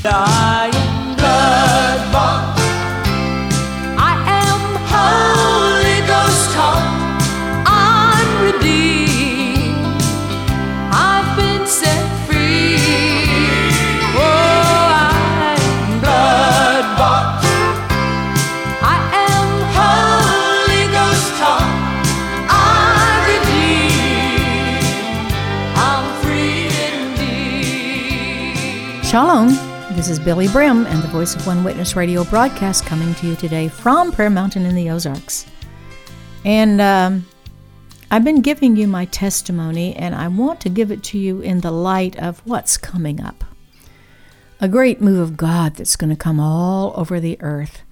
I am blood-bought. I am Holy Ghost taught. I'm redeemed. I've been set free. Oh, I am blood-bought. I am Holy Ghost taught. I'm redeemed. I'm free indeed. Shalom. This is Billy Brim and the Voice of One Witness radio broadcast coming to you today from Prayer Mountain in the Ozarks. And I've been giving you my testimony, and I want to give it to you in the light of what's coming up. A great move of God that's going to come all over the earth,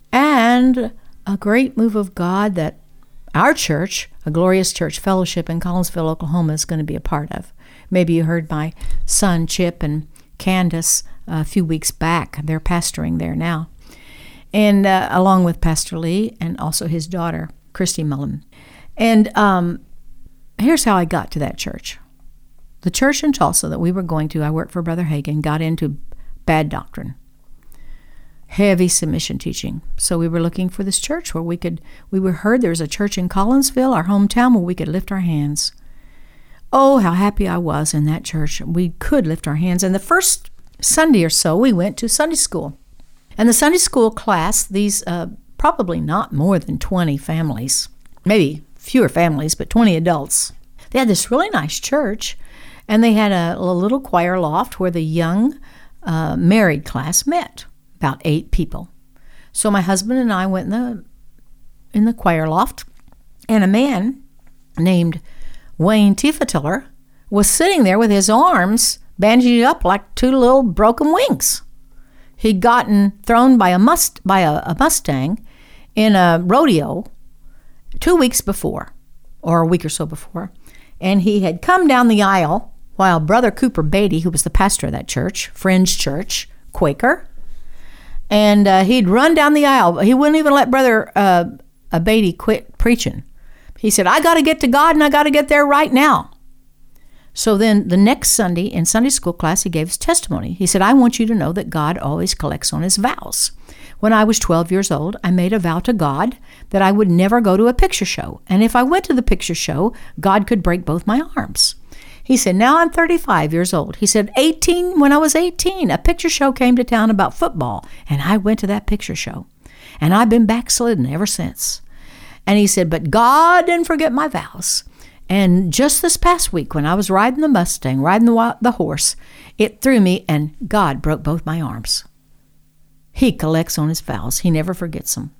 and a great move of God that our church, a Glorious Church Fellowship in Collinsville, Oklahoma, is going to be a part of. Maybe you heard my son Chip and Candace a few weeks back. They're pastoring there now. And along with Pastor Lee and also his daughter, Christy Mullen. And here's how I got to that church. The church in Tulsa that we were going to, I worked for Brother Hagin, got into bad doctrine. Heavy submission teaching. So we were looking for this church where we heard there was a church in Collinsville, our hometown, where we could lift our hands. Oh, how happy I was in that church. We could lift our hands. And the first Sunday or so, we went to Sunday school. And the Sunday school class, these probably not more than 20 families, maybe fewer families, but 20 adults. They had this really nice church, and they had a little choir loft where the young married class met, about 8 people. So my husband and I went in the choir loft, and a man named Wayne Tiefetiller was sitting there with his arms bandaged up like 2 little broken wings. He'd gotten thrown by a Mustang in a rodeo 2 weeks before, or a week or so before, and he had come down the aisle while Brother Cooper Beatty, who was the pastor of that church, Fringe Church, Quaker, and he'd run down the aisle. He wouldn't even let Brother Beatty quit preaching. He said, I got to get to God, and I got to get there right now. So then the next Sunday in Sunday school class, he gave his testimony. He said, I want you to know that God always collects on his vows. When I was 12 years old, I made a vow to God that I would never go to a picture show. And if I went to the picture show, God could break both my arms. He said, now I'm 35 years old. He said, when I was 18, a picture show came to town about football, and I went to that picture show. And I've been backslidden ever since. And he said, but God didn't forget my vows. And just this past week, when I was riding the Mustang, riding the horse, it threw me, and God broke both my arms. He collects on his vows. He never forgets them.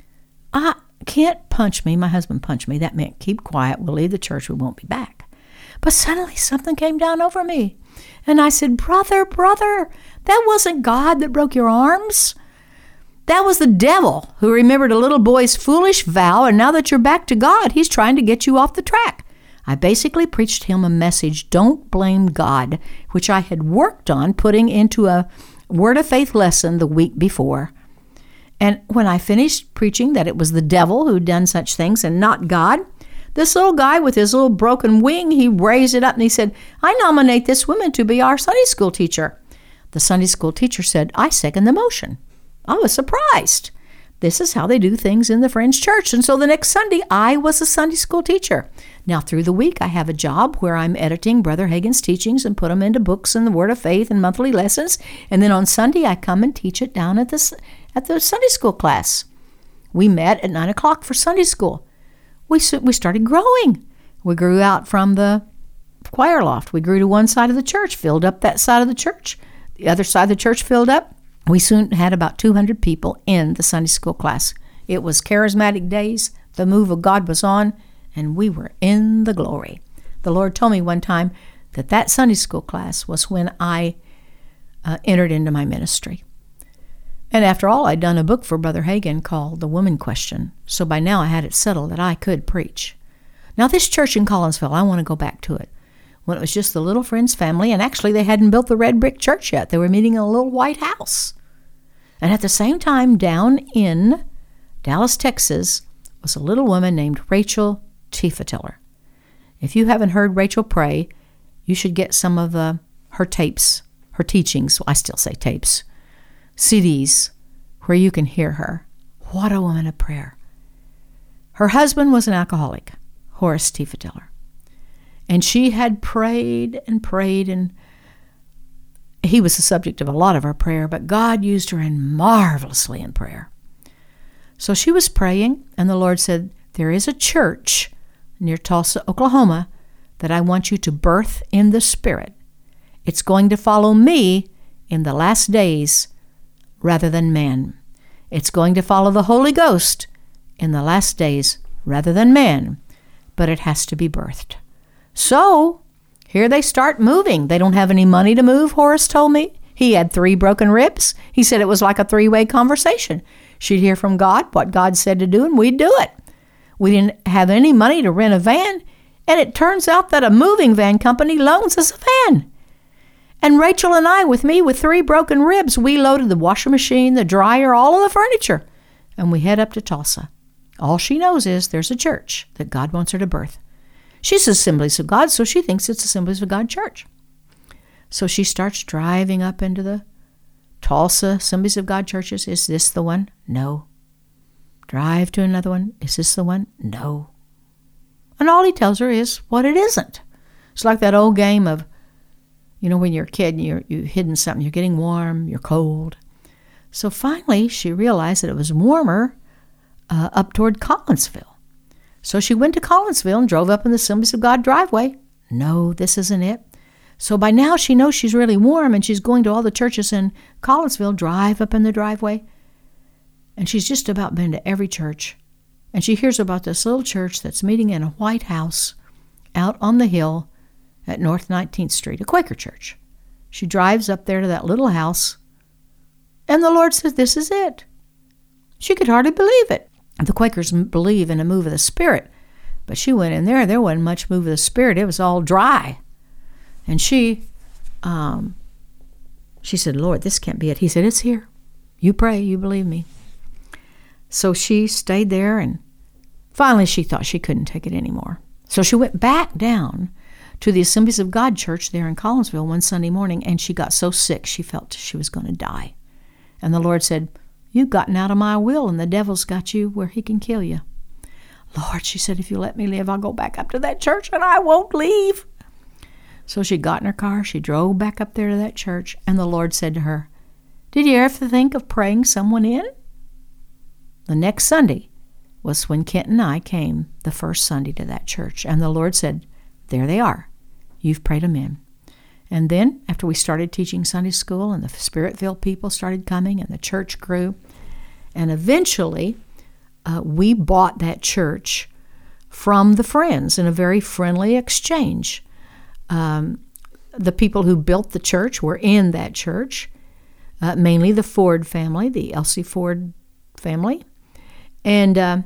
I can't punch me. My husband punched me. That meant keep quiet. We'll leave the church. We won't be back. But suddenly something came down over me. And I said, brother, that wasn't God that broke your arms. That was the devil who remembered a little boy's foolish vow, and now that you're back to God, he's trying to get you off the track. I basically preached him a message, don't blame God, which I had worked on putting into a Word of Faith lesson the week before. And when I finished preaching that it was the devil who'd done such things and not God, this little guy with his little broken wing, he raised it up and he said, I nominate this woman to be our Sunday school teacher. The Sunday school teacher said, I second the motion. I was surprised. This is how they do things in the Fringe Church. And so the next Sunday, I was a Sunday school teacher. Now, through the week, I have a job where I'm editing Brother Hagin's teachings and put them into books and the Word of Faith and monthly lessons. And then on Sunday, I come and teach it down at the Sunday school class. We met at 9 o'clock for Sunday school. We started growing. We grew out from the choir loft. We grew to one side of the church, filled up that side of the church. The other side of the church filled up. We soon had about 200 people in the Sunday school class. It was charismatic days. The move of God was on, and we were in the glory. The Lord told me one time that Sunday school class was when I entered into my ministry. And after all, I'd done a book for Brother Hagin called The Woman Question. So by now I had it settled that I could preach. Now this church in Collinsville, I want to go back to it. When it was just the Little Friends family, and actually they hadn't built the red brick church yet. They were meeting in a little white house. And at the same time, down in Dallas, Texas, was a little woman named Rachel Tiefetiller. If you haven't heard Rachel pray, you should get some of her tapes her teachings. I still say tapes, CDs, where you can hear her. What a woman of prayer. Her husband was an alcoholic, Horace Tiefenteller. And she had prayed and prayed, and he was the subject of a lot of her prayer, but God used her marvelously in prayer. So she was praying, and the Lord said, there is a church near Tulsa, Oklahoma, that I want you to birth in the Spirit. It's going to follow me in the last days rather than man. It's going to follow the Holy Ghost in the last days rather than man, but it has to be birthed. So here they start moving. They don't have any money to move, Horace told me. He had 3 broken ribs. He said it was like a 3-way conversation. She'd hear from God what God said to do, and we'd do it. We didn't have any money to rent a van, and it turns out that a moving van company loans us a van. And Rachel and I, with me with 3 broken ribs, we loaded the washing machine, the dryer, all of the furniture, and we head up to Tulsa. All she knows is there's a church that God wants her to birth. She's Assemblies of God, so she thinks it's Assemblies of God Church. So she starts driving up into the Tulsa Assemblies of God churches. Is this the one? No. Drive to another one. Is this the one? No. And all he tells her is what it isn't. It's like that old game of, when you're a kid and you've hidden something, you're getting warm, you're cold. So finally, she realized that it was warmer up toward Collinsville. So she went to Collinsville and drove up in the Assemblies of God driveway. No, this isn't it. So by now she knows she's really warm, and she's going to all the churches in Collinsville, drive up in the driveway. And she's just about been to every church. And she hears about this little church that's meeting in a white house out on the hill at North 19th Street, a Quaker church. She drives up there to that little house, and the Lord says, this is it. She could hardly believe it. The Quakers believe in a move of the Spirit, but she went in there. There wasn't much move of the Spirit. It was all dry. And she said, Lord, this can't be it. He said, it's here. You pray, you believe me. So she stayed there, and finally she thought she couldn't take it anymore. So she went back down to the Assemblies of God church there in Collinsville one Sunday morning, and she got so sick she felt she was going to die. And the Lord said, you've gotten out of my will, and the devil's got you where he can kill you. Lord, she said, if you let me live, I'll go back up to that church, and I won't leave. So she got in her car, she drove back up there to that church, and the Lord said to her, did you ever think of praying someone in? The next Sunday was when Kent and I came the first Sunday to that church, and the Lord said, there they are. You've prayed them in. And then, after we started teaching Sunday school, and the Spirit-filled people started coming, and the church grew, and eventually we bought that church from the Friends in a very friendly exchange. The people who built the church were in that church, mainly the Ford family, the Elsie Ford family. And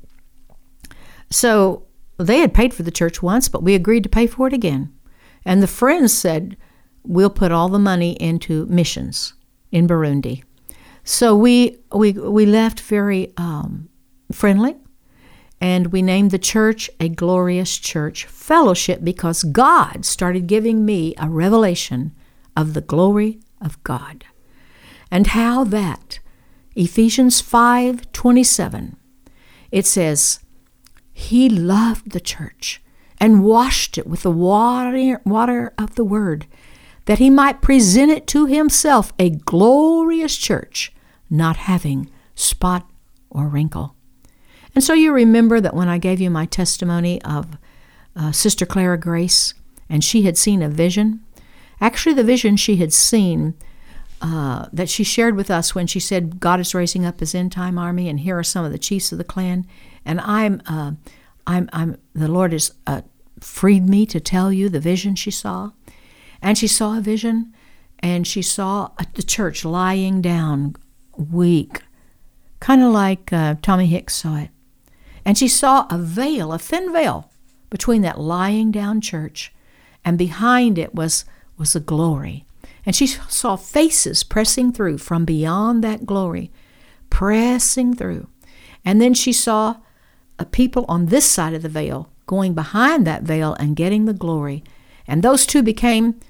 so they had paid for the church once, but we agreed to pay for it again. And the Friends said, we'll put all the money into missions in Burundi. So we left very friendly, and we named the church A Glorious Church Fellowship because God started giving me a revelation of the glory of God, and how that Ephesians 5:27, it says, He loved the church and washed it with the water of the word, that he might present it to himself a glorious church, not having spot or wrinkle. And so you remember that when I gave you my testimony of Sister Clara Grace, and she had seen a vision. Actually, the vision she had seen that she shared with us when she said, God is raising up his end-time army, and here are some of the chiefs of the clan. And the Lord has freed me to tell you the vision she saw. And she saw a vision, and she saw the church lying down, weak, kind of like Tommy Hicks saw it. And she saw a veil, a thin veil, between that lying down church, and behind it was a glory. And she saw faces pressing through from beyond that glory, pressing through. And then she saw people on this side of the veil going behind that veil and getting the glory. And those two became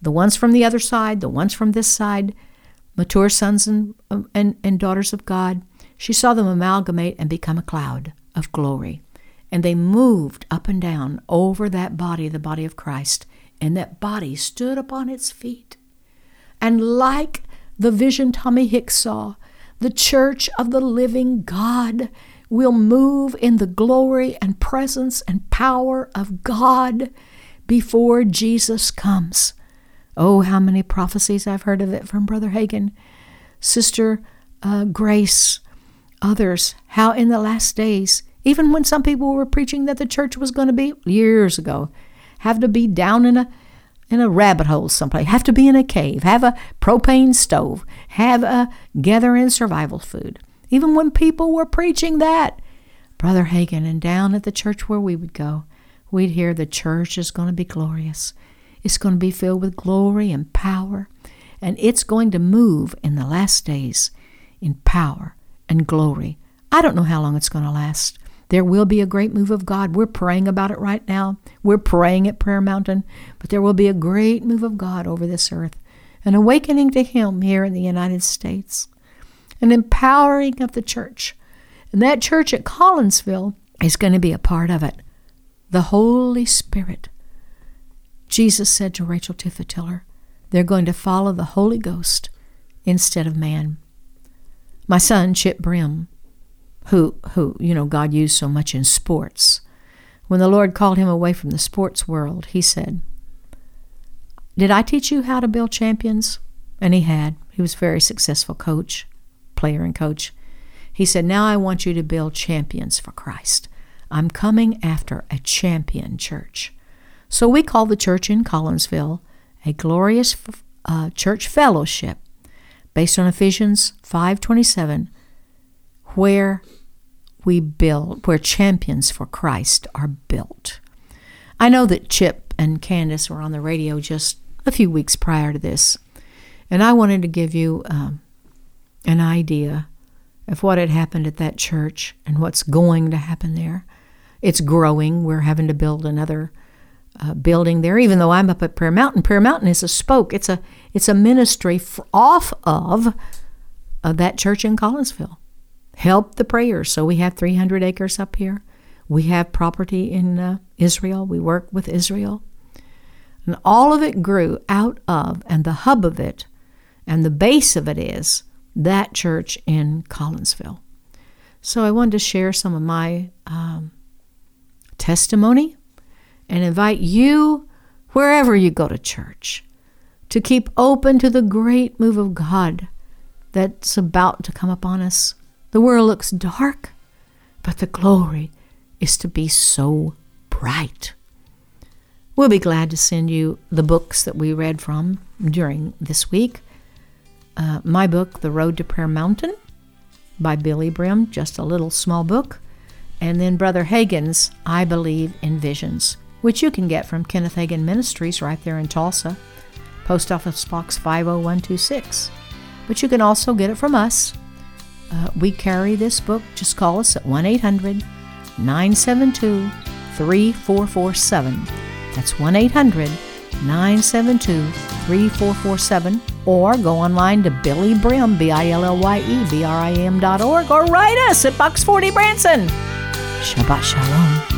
the ones from the other side, the ones from this side, mature sons and daughters of God. She saw them amalgamate and become a cloud of glory. And they moved up and down over that body, the body of Christ. And that body stood upon its feet. And like the vision Tommy Hicks saw, the church of the living God will move in the glory and presence and power of God before Jesus comes. Oh, how many prophecies I've heard of it from Brother Hagin, Sister Grace, others, how in the last days, even when some people were preaching that the church was going to be, years ago, have to be down in a rabbit hole someplace, have to be in a cave, have a propane stove, have a gather-in survival food. Even when people were preaching that, Brother Hagin, and down at the church where we would go, we'd hear the church is going to be glorious. It's going to be filled with glory and power, and it's going to move in the last days in power and glory. I don't know how long it's going to last. There will be a great move of God. We're praying about it right now. We're praying at Prayer Mountain, but there will be a great move of God over this earth, an awakening to Him here in the United States, an empowering of the church. And that church at Collinsville is going to be a part of it. The Holy Spirit. Jesus said to Rachel Tiffetiller, they're going to follow the Holy Ghost instead of man. My son, Chip Brim, who God used so much in sports, when the Lord called him away from the sports world, he said, did I teach you how to build champions? And he had. He was a very successful player and coach. He said, now I want you to build champions for Christ. I'm coming after a champion church. So we call the church in Collinsville a glorious church fellowship based on Ephesians 5:27, where champions for Christ are built. I know that Chip and Candace were on the radio just a few weeks prior to this, and I wanted to give you an idea of what had happened at that church and what's going to happen there. It's growing. We're having to build another building there, even though I'm up at Prayer Mountain. Prayer Mountain is a spoke. It's a ministry off of that church in Collinsville. Help the prayers. So we have 300 acres up here. We have property in Israel. We work with Israel. And all of it grew out of, and the hub of it, and the base of it is that church in Collinsville. So I wanted to share some of my testimony and invite you, wherever you go to church, to keep open to the great move of God that's about to come upon us. The world looks dark, but the glory is to be so bright. We'll be glad to send you the books that we read from during this week. My book, The Road to Prayer Mountain, by Billy Brim, just a little small book. And then Brother Hagin's I Believe in Visions, which you can get from Kenneth Hagin Ministries right there in Tulsa, Post Office Box 50126. But you can also get it from us. We carry this book. Just call us at 1-800-972-3447. That's 1-800-972-3447. Or go online to Billy Brim, BILLYEBRIM.org, or write us at Box 40 Branson. Shabbat Shalom.